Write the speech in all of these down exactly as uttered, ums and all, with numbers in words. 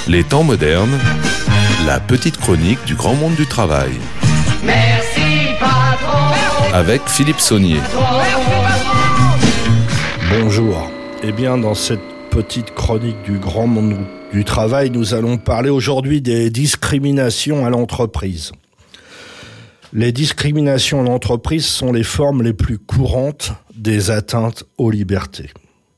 Les temps modernes, la petite chronique du grand monde du travail. Merci patron. Avec Philippe Saunier. Bonjour. Eh bien, dans cette petite chronique du grand monde du travail, nous allons parler aujourd'hui des discriminations à l'entreprise. Les discriminations à l'entreprise sont les formes les plus courantes des atteintes aux libertés.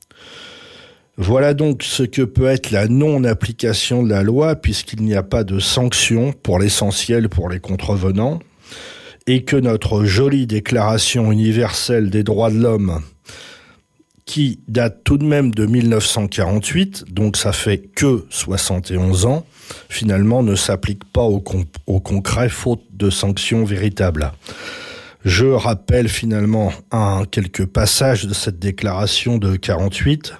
Voilà donc ce que peut être la non-application de la loi, puisqu'il n'y a pas de sanction pour l'essentiel pour les contrevenants, et que notre jolie déclaration universelle des droits de l'homme, qui date tout de même de mille neuf cent quarante-huit, donc ça fait que soixante et onze ans, finalement ne s'applique pas au, con- au concret, faute de sanctions véritables. Je rappelle finalement un, quelques passages de cette déclaration de quarante-huit.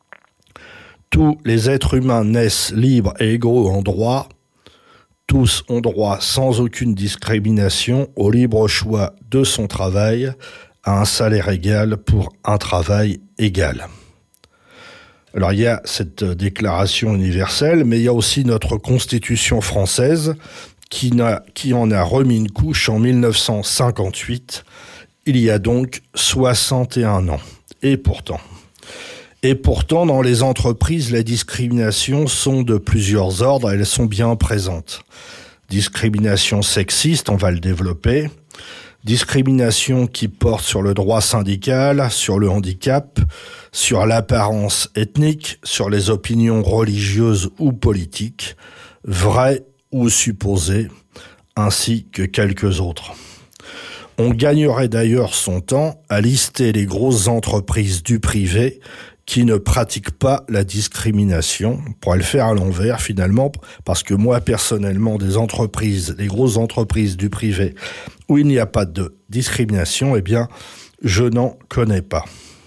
Tous les êtres humains naissent libres et égaux en droit. Tous ont droit sans aucune discrimination au libre choix de son travail, à un salaire égal pour un travail égal. Alors il y a cette déclaration universelle, mais il y a aussi notre Constitution française qui, n'a, qui en a remis une couche en mille neuf cent cinquante-huit, il y a donc soixante et un ans. Et pourtant... Et pourtant, dans les entreprises, les discriminations sont de plusieurs ordres, elles sont bien présentes. Discrimination sexiste, on va le développer. Discrimination qui porte sur le droit syndical, sur le handicap, sur l'apparence ethnique, sur les opinions religieuses ou politiques, vraies ou supposées, ainsi que quelques autres. On gagnerait d'ailleurs son temps à lister les grosses entreprises du privé qui ne pratiquent pas la discrimination. On pourrait le faire à l'envers finalement, parce que moi personnellement, des entreprises, des grosses entreprises du privé où il n'y a pas de discrimination, eh bien, je n'en connais pas.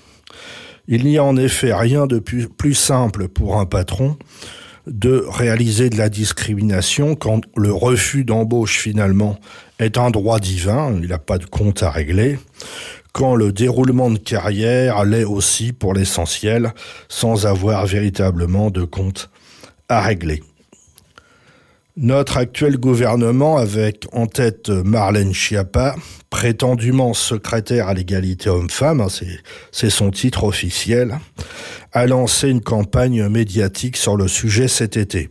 Il n'y a en effet rien de plus, plus simple pour un patron de réaliser de la discrimination quand le refus d'embauche finalement est un droit divin, il n'a pas de compte à régler, quand le déroulement de carrière l'est aussi pour l'essentiel, sans avoir véritablement de compte à régler. Notre actuel gouvernement, avec en tête Marlène Schiappa, prétendument secrétaire à l'égalité homme-femme, hein, c'est, c'est son titre officiel, a lancé une campagne médiatique sur le sujet cet été.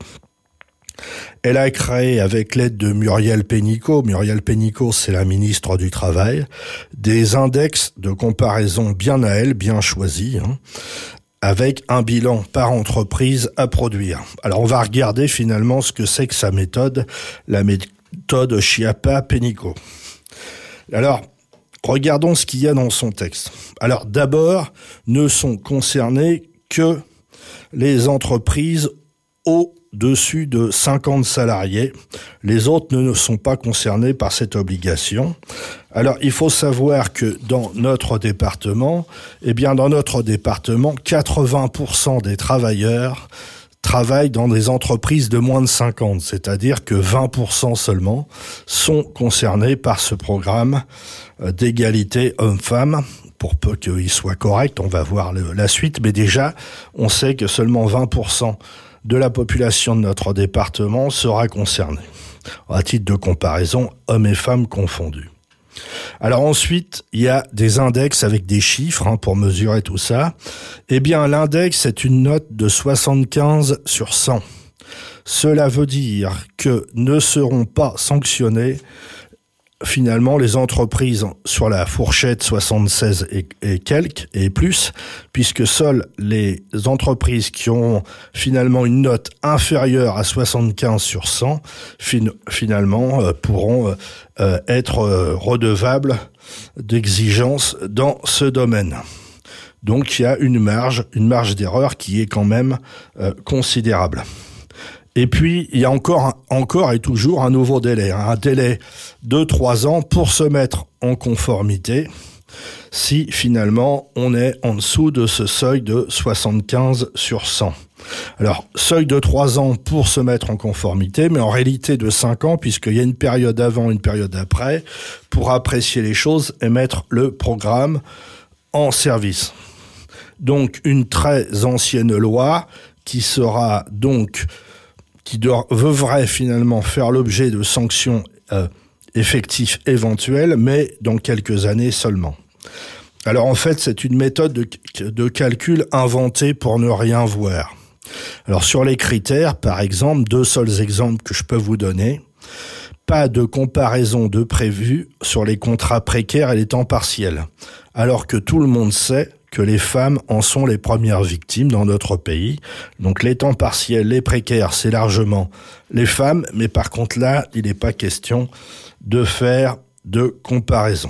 Elle a créé, avec l'aide de Muriel Pénicaud, Muriel Pénicaud, c'est la ministre du Travail, des index de comparaison bien à elle, bien choisis, hein, avec un bilan par entreprise à produire. Alors on va regarder finalement ce que c'est que sa méthode, la méthode Schiappa-Pénicaud. Alors, regardons ce qu'il y a dans son texte. Alors d'abord, ne sont concernées que les entreprises au-dessus de cinquante salariés. Les autres ne sont pas concernés par cette obligation. Alors, il faut savoir que dans notre département, eh bien, dans notre département, quatre-vingts pour cent des travailleurs travaillent dans des entreprises de moins de cinquante, c'est-à-dire que vingt pour cent seulement sont concernés par ce programme d'égalité homme-femme. Pour peu qu'il soit correct, on va voir le, la suite, mais déjà, on sait que seulement vingt pour cent de la population de notre département sera concernée. À titre de comparaison, hommes et femmes confondus. Alors ensuite, il y a des index avec des chiffres hein, pour mesurer tout ça. Eh bien, l'index est une note de soixante-quinze sur cent. Cela veut dire que ne seront pas sanctionnées finalement les entreprises sur la fourchette soixante-seize et, et quelques et plus, puisque seules les entreprises qui ont finalement une note inférieure à soixante-quinze sur cent fin, finalement euh, pourront euh, être euh, redevables d'exigences dans ce domaine. Donc il y a une marge, une marge d'erreur qui est quand même euh, considérable. Et puis, il y a encore, encore et toujours un nouveau délai, hein, un délai de trois ans pour se mettre en conformité si finalement on est en dessous de ce seuil de soixante-quinze sur cent. Alors, seuil de trois ans pour se mettre en conformité, mais en réalité de cinq ans, puisqu'il y a une période avant, une période après, pour apprécier les choses et mettre le programme en service. Donc, une très ancienne loi qui sera donc qui devrait finalement faire l'objet de sanctions euh, effectives éventuelles, mais dans quelques années seulement. Alors en fait, c'est une méthode de, de calcul inventée pour ne rien voir. Alors sur les critères, par exemple, deux seuls exemples que je peux vous donner. Pas de comparaison de prévu sur les contrats précaires et les temps partiels, alors que tout le monde sait que les femmes en sont les premières victimes dans notre pays. Donc les temps partiels, les précaires, c'est largement les femmes, mais par contre là, il n'est pas question de faire de comparaison.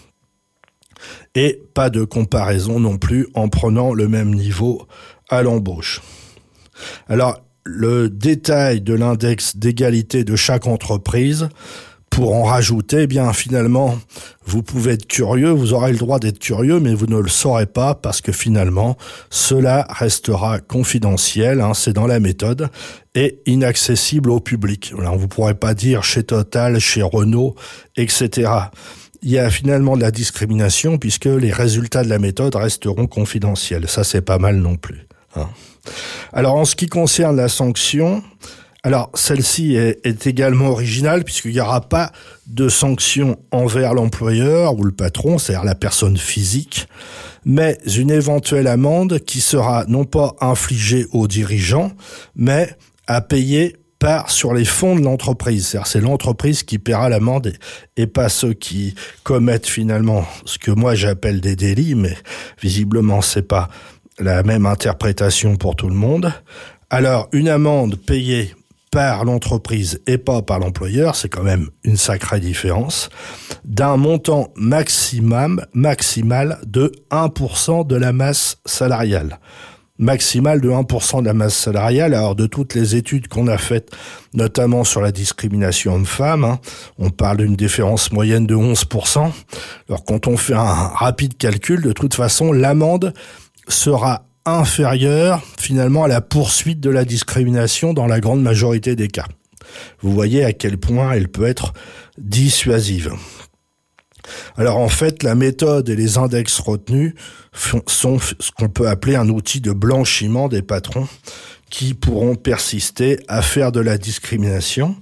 Et pas de comparaison non plus en prenant le même niveau à l'embauche. Alors, le détail de l'index d'égalité de chaque entreprise, pour en rajouter, eh bien finalement, vous pouvez être curieux, vous aurez le droit d'être curieux, mais vous ne le saurez pas parce que finalement, cela restera confidentiel, hein, c'est dans la méthode, et inaccessible au public. Alors, vous ne pourrez pas dire chez Total, chez Renault, et cetera. Il y a finalement de la discrimination puisque les résultats de la méthode resteront confidentiels. Ça, c'est pas mal non plus, hein. Alors, en ce qui concerne la sanction, alors celle-ci est, est également originale puisqu'il n'y aura pas de sanction envers l'employeur ou le patron, c'est-à-dire la personne physique, mais une éventuelle amende qui sera non pas infligée aux dirigeants, mais à payer par sur les fonds de l'entreprise. C'est-à-dire c'est l'entreprise qui paiera l'amende et, et pas ceux qui commettent finalement ce que moi j'appelle des délits, mais visiblement c'est pas la même interprétation pour tout le monde. Alors, une amende payée par l'entreprise et pas par l'employeur, c'est quand même une sacrée différence, d'un montant maximum, maximal de un pour cent de la masse salariale. Maximal de un pour cent de la masse salariale. Alors, de toutes les études qu'on a faites, notamment sur la discrimination homme-femme, hein, on parle d'une différence moyenne de onze pour cent. Alors, quand on fait un rapide calcul, de toute façon, l'amende sera inférieure finalement à la poursuite de la discrimination dans la grande majorité des cas. Vous voyez à quel point elle peut être dissuasive. Alors en fait, la méthode et les index retenus sont ce qu'on peut appeler un outil de blanchiment des patrons qui pourront persister à faire de la discrimination.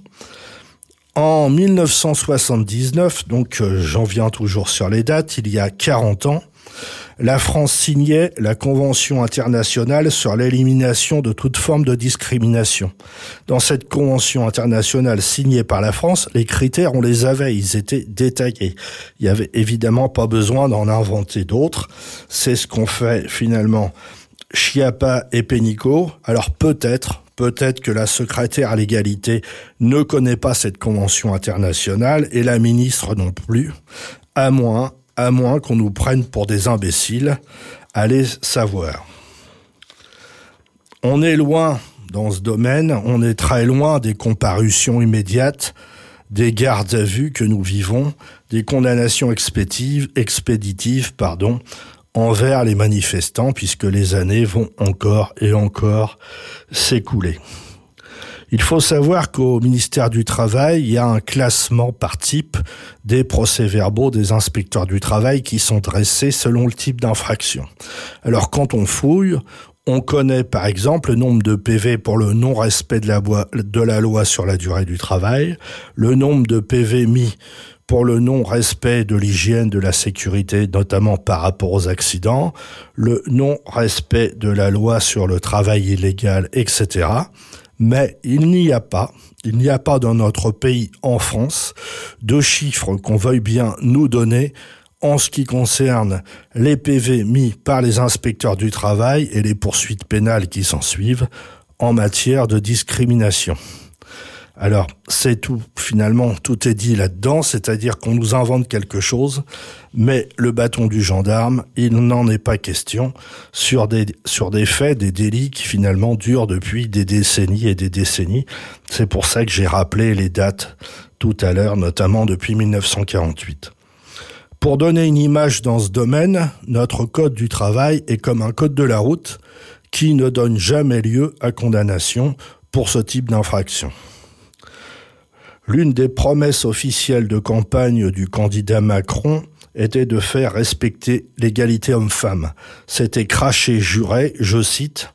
En mille neuf cent soixante-dix-neuf, donc euh, j'en viens toujours sur les dates, il y a quarante ans, la France signait la Convention internationale sur l'élimination de toute forme de discrimination. Dans cette Convention internationale signée par la France, les critères, on les avait, ils étaient détaillés. Il y avait évidemment pas besoin d'en inventer d'autres. C'est ce qu'ont fait finalement Schiappa et Pénicaud. Alors peut-être, peut-être que la secrétaire à l'égalité ne connaît pas cette Convention internationale et la ministre non plus, à moins à moins qu'on nous prenne pour des imbéciles, allez savoir. On est loin dans ce domaine, on est très loin des comparutions immédiates, des gardes à vue que nous vivons, des condamnations expéditives, expéditives pardon, envers les manifestants, puisque les années vont encore et encore s'écouler. Il faut savoir qu'au ministère du Travail, il y a un classement par type des procès-verbaux des inspecteurs du travail qui sont dressés selon le type d'infraction. Alors quand on fouille, on connaît par exemple le nombre de P V pour le non-respect de la, loi, de la loi sur la durée du travail, le nombre de P V mis pour le non-respect de l'hygiène, de la sécurité, notamment par rapport aux accidents, le non-respect de la loi sur le travail illégal, et cetera. Mais il n'y a pas, il n'y a pas dans notre pays, en France, de chiffres qu'on veuille bien nous donner en ce qui concerne les P V mis par les inspecteurs du travail et les poursuites pénales qui s'en suivent en matière de discrimination. Alors, c'est tout, finalement, tout est dit là-dedans, c'est-à-dire qu'on nous invente quelque chose, mais le bâton du gendarme, il n'en est pas question sur des, sur des faits, des délits qui finalement durent depuis des décennies et des décennies. C'est pour ça que j'ai rappelé les dates tout à l'heure, notamment depuis mille neuf cent quarante-huit. Pour donner une image dans ce domaine, notre code du travail est comme un code de la route qui ne donne jamais lieu à condamnation pour ce type d'infraction. L'une des promesses officielles de campagne du candidat Macron était de faire respecter l'égalité homme-femme. C'était craché, juré, je cite,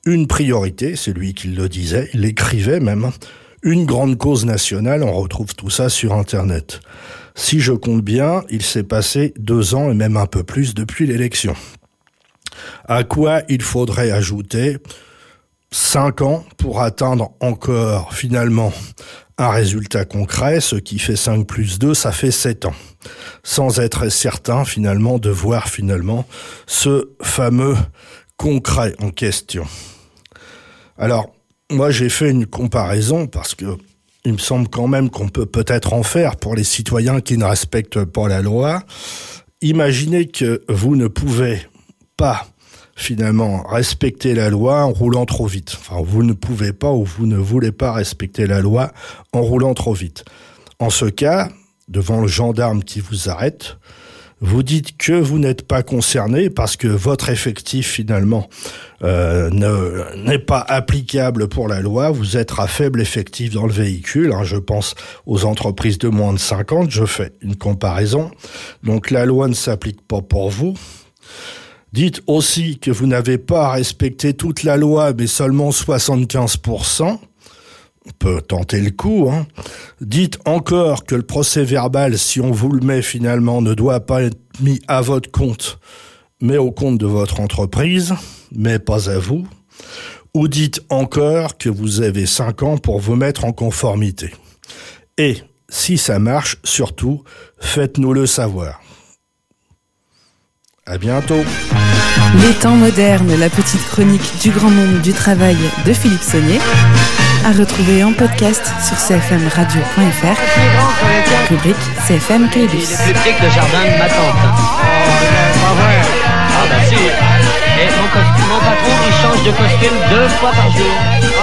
une priorité, c'est lui qui le disait, il l'écrivait même, une grande cause nationale, on retrouve tout ça sur Internet. Si je compte bien, il s'est passé deux ans et même un peu plus depuis l'élection. À quoi il faudrait ajouter cinq ans pour atteindre encore finalement un résultat concret, ce qui fait cinq plus deux, ça fait sept ans. Sans être certain finalement de voir finalement ce fameux concret en question. Alors, moi j'ai fait une comparaison parce que il me semble quand même qu'on peut peut-être en faire pour les citoyens qui ne respectent pas la loi. Imaginez que vous ne pouvez pas finalement respecter la loi en roulant trop vite. Enfin, vous ne pouvez pas ou vous ne voulez pas respecter la loi en roulant trop vite. En ce cas, devant le gendarme qui vous arrête, vous dites que vous n'êtes pas concerné parce que votre effectif finalement euh, ne, n'est pas applicable pour la loi. Vous êtes à faible effectif dans le véhicule. Hein, je pense aux entreprises de moins de cinquante. Je fais une comparaison. Donc la loi ne s'applique pas pour vous. Dites aussi que vous n'avez pas respecté toute la loi, mais seulement soixante-quinze pour cent. On peut tenter le coup, hein. Dites encore que le procès-verbal, si on vous le met finalement, ne doit pas être mis à votre compte, mais au compte de votre entreprise, mais pas à vous. Ou dites encore que vous avez cinq ans pour vous mettre en conformité. Et, si ça marche, surtout, faites-nous le savoir. À bientôt. Les temps modernes, la petite chronique du grand monde du travail de Philippe Saunier, à retrouver en podcast sur c f m radio point f r, rubrique C F M Caylus. Il est plus petit que le jardin de ma tante. Ah ouais. Ah bah si. Et mon, cos- mon patron, il change de costume deux fois par jour.